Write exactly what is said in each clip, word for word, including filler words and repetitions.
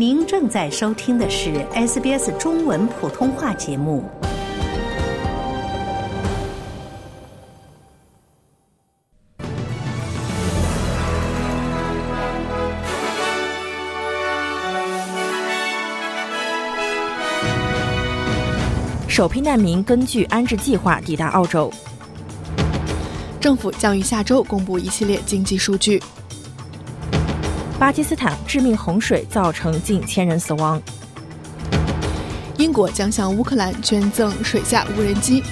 您正在收听的是 S B S 中文普通话节目。 首批难民根据安置计划抵达澳洲。 政府将于下周公布一系列经济数据。 巴基斯坦致命洪水造成近千人死亡。 英国将向乌克兰捐赠水下无人机。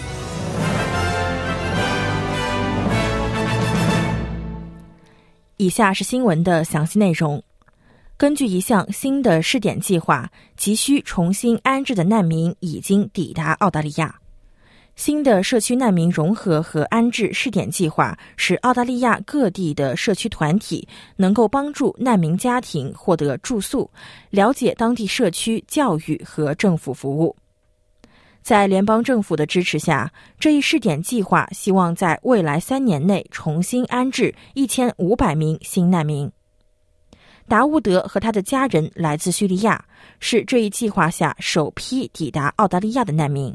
以下是新闻的详细内容。根据一项新的试点计划，急需重新安置的难民已经抵达澳大利亚。新的社区难民融合和安置试点计划使澳大利亚各地的社区团体能够帮助难民家庭获得住宿，了解当地社区教育和政府服务。在联邦政府的支持下，这一试点计划希望在未来三年内重新安置一千五百名新难民。达乌德和他的家人来自叙利亚，是这一计划下首批抵达澳大利亚的难民。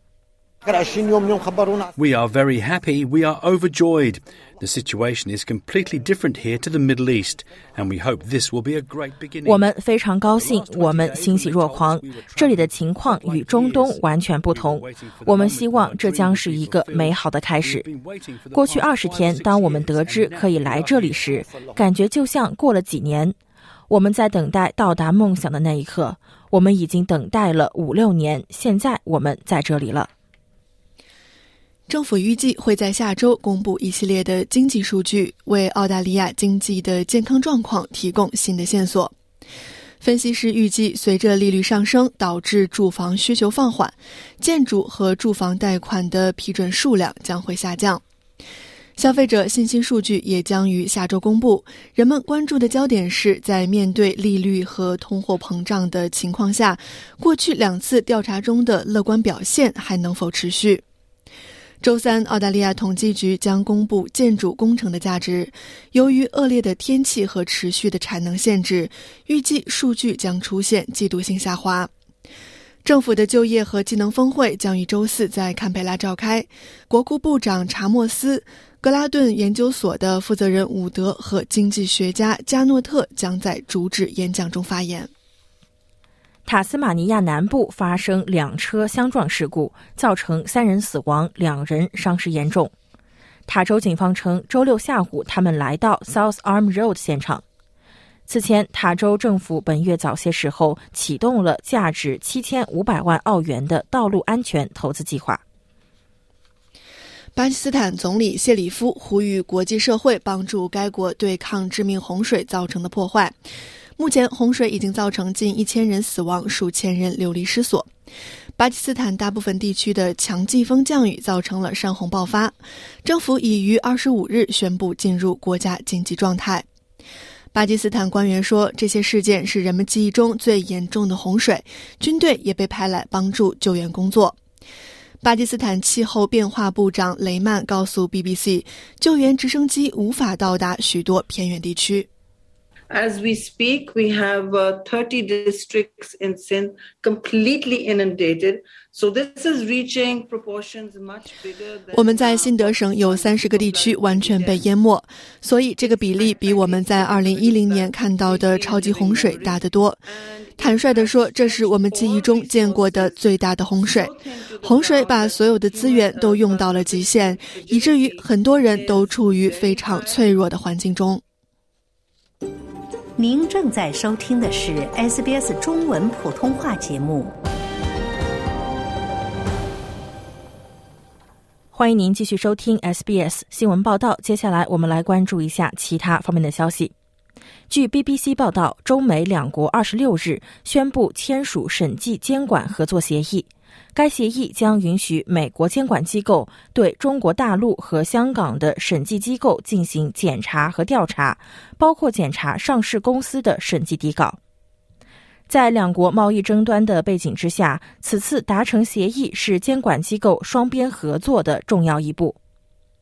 We are very happy. We are overjoyed. The situation is completely different here to the Middle East, and we hope this will be a great beginning. 我们非常高兴，我们欣喜若狂。这里的情况与中东完全不同，我们希望这将是一个美好的开始。过去二十天，当我们得知可以来这里时，感觉就像过了几年。我们在等待到达梦想的那一刻，我们已经等待了五六年，现在我们在这里了。 政府预计会在下周公布一系列的经济数据，为澳大利亚经济的健康状况提供新的线索。分析师预计，随着利率上升导致住房需求放缓，建筑和住房贷款的批准数量将会下降。消费者信心数据也将于下周公布，人们关注的焦点是在面对利率和通货膨胀的情况下，过去两次调查中的乐观表现还能否持续。周三，澳大利亚统计局将公布建筑工程的价值。由于恶劣的天气和持续的产能限制，预计数据将出现季度性下滑。政府的就业和技能峰会将于周四在堪培拉召开。国库部长查莫斯、格拉顿研究所的负责人伍德和经济学家加诺特将在主旨演讲中发言。 塔斯马尼亚南部发生两车相撞事故，造成三人死亡，两人伤势严重。塔州警方称，周六下午他们来到 South Arm Road 现场。此前，塔州政府本月早些时候启动了价值七千五百万澳元的道路安全投资计划。 巴基斯坦总理谢里夫呼吁国际社会帮助该国对抗致命洪水造成的破坏。目前，洪水已经造成近一千人死亡，数千人流离失所。巴基斯坦大部分地区的强季风降雨造成了山洪爆发，政府已于二十五日宣布进入国家紧急状态。巴基斯坦官员说，这些事件是人们记忆中最严重的洪水，军队也被派来帮助救援工作。巴基斯坦气候变化部长雷曼告诉 B B C， 救援直升机无法到达许多偏远地区。 As we speak, we have uh, thirty districts in Sindh completely inundated. So this is reaching proportions much bigger than... 我们在新德省有三十个地区完全被淹没，所以这个比例比我们在二零一零年看到的超级洪水大得多。坦率地说，这是我们记忆中见过的最大的洪水。洪水把所有的资源都用到了极限，以至于很多人都处于非常脆弱的环境中。 您正在收听的是 S B S 中文普通话节目。 欢迎您继续收听 S B S 新闻报道。接下来我们来关注一下其他方面的消息。据 B B C 报道，中美两国二十六日宣布签署审计监管合作协议。该协议将允许美国监管机构对中国大陆和香港的审计机构进行检查和调查，包括检查上市公司的审计底稿。在两国贸易争端的背景之下，此次达成协议是监管机构双边合作的重要一步。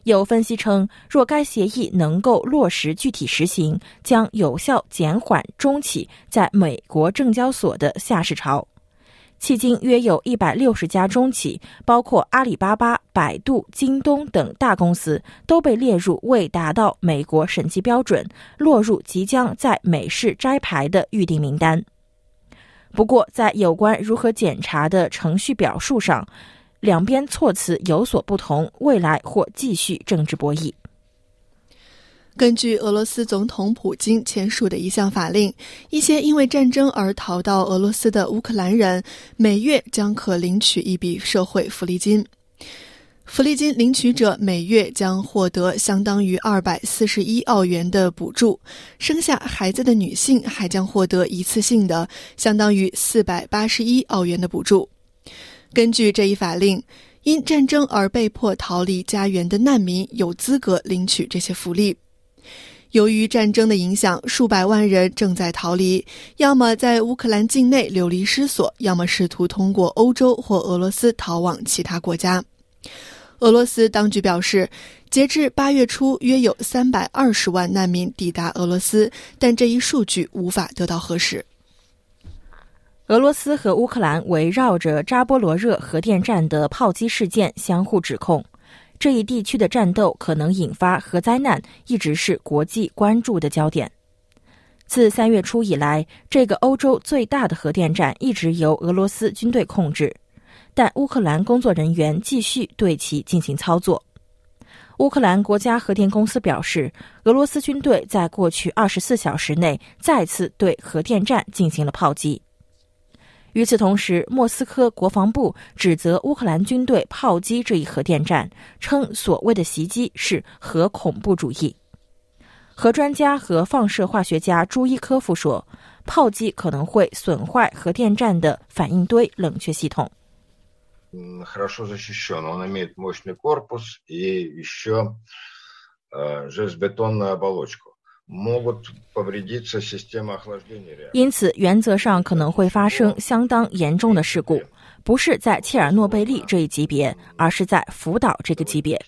有分析称，若该协议能够落实具体实行，将有效减缓中企在美国证交所的下市潮。迄今约有一百六十家中企，包括阿里巴巴、百度、京东等大公司，都被列入未达到美国审计标准，落入即将在美市摘牌的预定名单。不过，在有关如何检查的程序表述上，两边措辞有所不同，未来或继续政治博弈。 根据俄罗斯总统普京签署的一项法令，一些因为战争而逃到俄罗斯的乌克兰人每月将可领取一笔社会福利金。福利金领取者每月将获得相当于二百四十一澳元的补助，生下孩子的女性还将获得一次性的相当于四百八十一澳元的补助。根据这一法令，因战争而被迫逃离家园的难民有资格领取这些福利。由于战争的影响，数百万人正在逃离，要么在乌克兰境内流离失所，要么试图通过欧洲或俄罗斯逃往其他国家。俄罗斯当局表示，截至八月初，约有三百二十万难民抵达俄罗斯，但这一数据无法得到核实。 俄罗斯和乌克兰围绕着扎波罗热核电站的炮击事件相互指控，这一地区的战斗可能引发核灾难，一直是国际关注的焦点。自三月初以来，这个欧洲最大的核电站一直由俄罗斯军队控制，但乌克兰工作人员继续对其进行操作。乌克兰国家核电公司表示，俄罗斯军队在过去二十四小时内再次对核电站进行了炮击。与此同时，莫斯科国防部指责乌克兰军队炮击这一核电站，称所谓的袭击是核恐怖主义。核专家和放射化学家朱伊科夫说，炮击可能会损坏核电站的反应堆冷却系统。 хорошо защищен, он имеет мощный корпус и еще железобетонную оболочку. 因此，原则上可能会发生相当严重的事故，不是在切尔诺贝利这一级别，而是在福岛这个级别。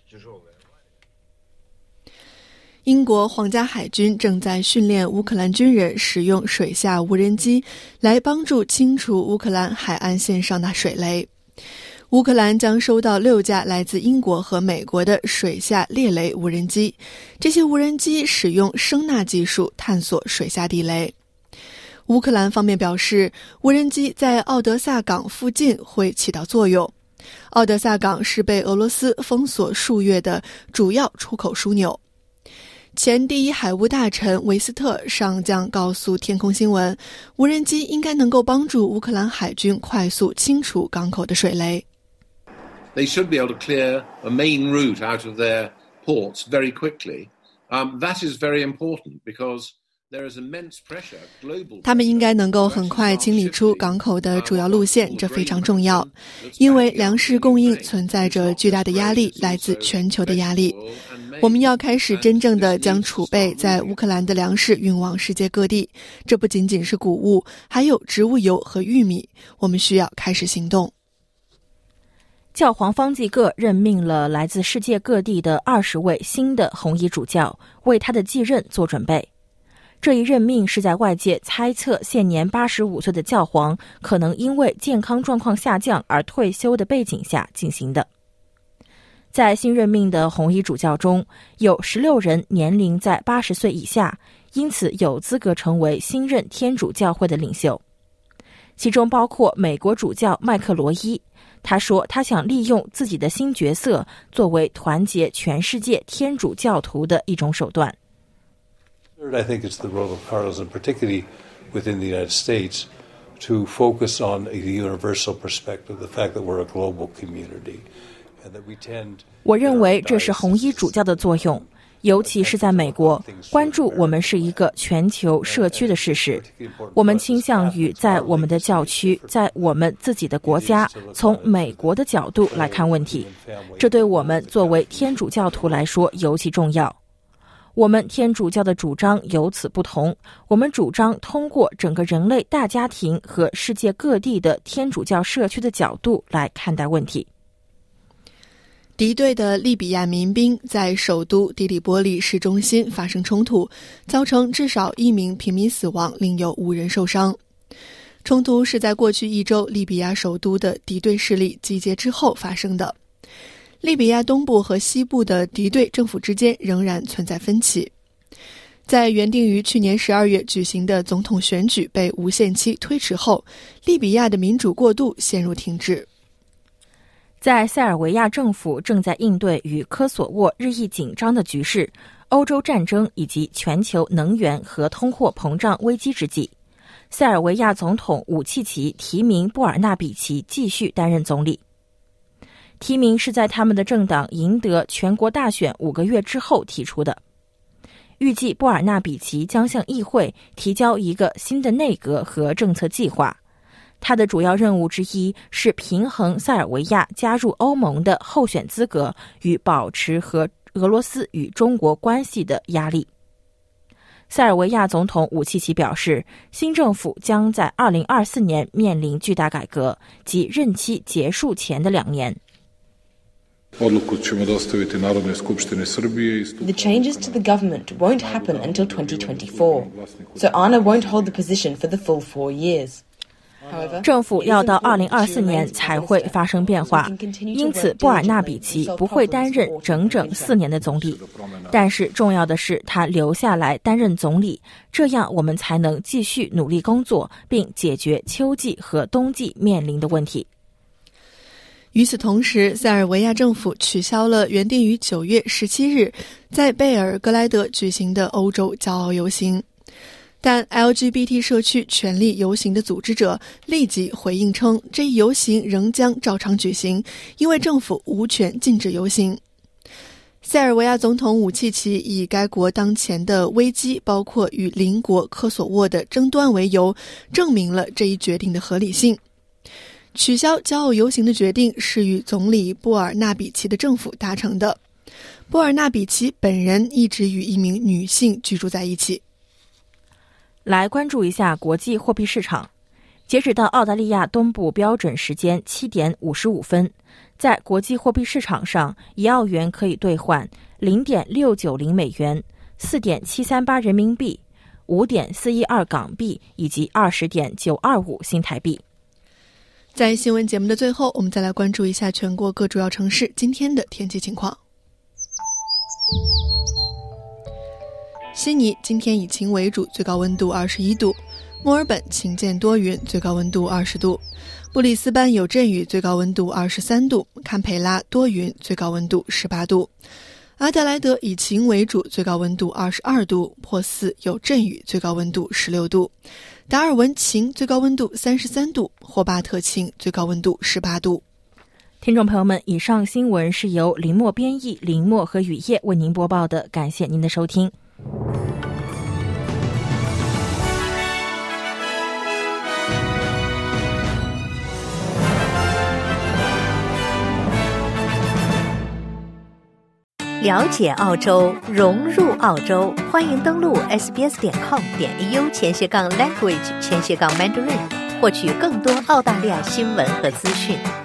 英国皇家海军正在训练乌克兰军人使用水下无人机来帮助清除乌克兰海岸线上的水雷。乌克兰将收到六架来自英国和美国的水下猎雷无人机，这些无人机使用声纳技术探索水下地雷。乌克兰方面表示，无人机在奥德萨港附近会起到作用。奥德萨港是被俄罗斯封锁数月的主要出口枢纽。前第一海务大臣维斯特上将告诉天空新闻，无人机应该能够帮助乌克兰海军快速清除港口的水雷。 They should be able to clear a main route out of their ports very quickly. Um, that is very important because there is immense pressure global. 他们应该能够很快清理出港口的主要路线，这非常重要，因为粮食供应存在着巨大的压力，来自全球的压力。我们要开始真正的将储备在乌克兰的粮食运往世界各地，这不仅仅是谷物，还有植物油和玉米。我们需要开始行动。 教皇方济各任命了来自世界各地的二十位新的红衣主教，为他的继任做准备。这一任命是在外界猜测现年八十五岁的教皇可能因为健康状况下降而退休的背景下进行的。在新任命的红衣主教中，有十六人年龄在八十岁以下，因此有资格成为新任天主教会的领袖。其中包括美国主教麦克罗伊，他说他想利用自己的新角色作为团结全世界天主教徒的一种手段。 I think it's the role of Carlos, and particularly within the United States, to focus on a universal perspective, the fact that we're a global community, and that we tend. 我认为这是红衣主教的作用，尤其是在美国，关注我们是一个全球社区的事实。我们倾向于在我们的教区，在我们自己的国家，从美国的角度来看问题。这对我们作为天主教徒来说尤其重要。我们天主教的主张由此不同，我们主张通过整个人类大家庭和世界各地的天主教社区的角度来看待问题。 敌对的利比亚民兵在首都迪里波利市中心发生冲突，造成至少一名平民死亡，另有五人受伤。冲突是在过去一周利比亚首都的敌对势力集结之后发生的。利比亚东部和西部的敌对政府之间仍然存在分歧。在原定于去年十二月举行的总统选举被无限期推迟后，利比亚的民主过渡陷入停滞。 在塞尔维亚政府正在应对与科索沃日益紧张的局势、欧洲战争以及全球能源和通货膨胀危机之际，塞尔维亚总统武契奇提名布尔纳比奇继续担任总理。提名是在他们的政党赢得全国大选五个月之后提出的。预计布尔纳比奇将向议会提交一个新的内阁和政策计划。他的主要任务之一是平衡塞尔维亚加入欧盟的候选资格与保持和俄罗斯与中国关系的压力。塞尔维亚总统武契奇表示，新政府将在二零二四年面临巨大改革，即任期结束前的两年。 The changes to the government won't happen until twenty twenty-four, so Ana won't hold the position for the full four years. 政府要到二零二四年才会发生变化，因此布尔纳比奇不会担任整整四年的总理。但是重要的是他留下来担任总理，这样我们才能继续努力工作，并解决秋季和冬季面临的问题。 与此同时，塞尔维亚政府取消了原定于九月十七日在贝尔格莱德举行的欧洲骄傲游行。但 L G B T 社区权利游行的组织者立即回应称，这一游行仍将照常举行，因为政府无权禁止游行。塞尔维亚总统武契奇以该国当前的危机，包括与邻国科索沃的争端为由，证明了这一决定的合理性。取消骄傲游行的决定是与总理布尔纳比奇的政府达成的。布尔纳比奇本人一直与一名女性居住在一起。 来关注一下国际货币市场。截止到澳大利亚东部标准时间七点五十五分，在国际货币市场上，一澳元可以兑换 零点六九零美元、四点七三八人民币、五点四一二港币以及二十点九二五新台币。 在新闻节目的最后，我们再来关注一下全国各主要城市今天的天气情况。悉尼今天以晴为主，最高温度二十一度；墨尔本晴间多云，最高温度二十度；布里斯班有阵雨，最高温度二十三度；堪培拉多云，最高温度十八度；阿德莱德以晴为主，最高温度二十二度；珀斯有阵雨，最高温度十六度；达尔文晴，最高温度三十三度；霍巴特晴，最高温度十八度。 听众朋友们，以上新闻是由林默编译，林默和雨夜为您播报的，感谢您的收听。 了解澳洲，融入澳洲，欢迎登录 s b s 点 com 点 a u 前斜杠 language 前斜杠 mandarin， 获取更多澳大利亚新闻和资讯。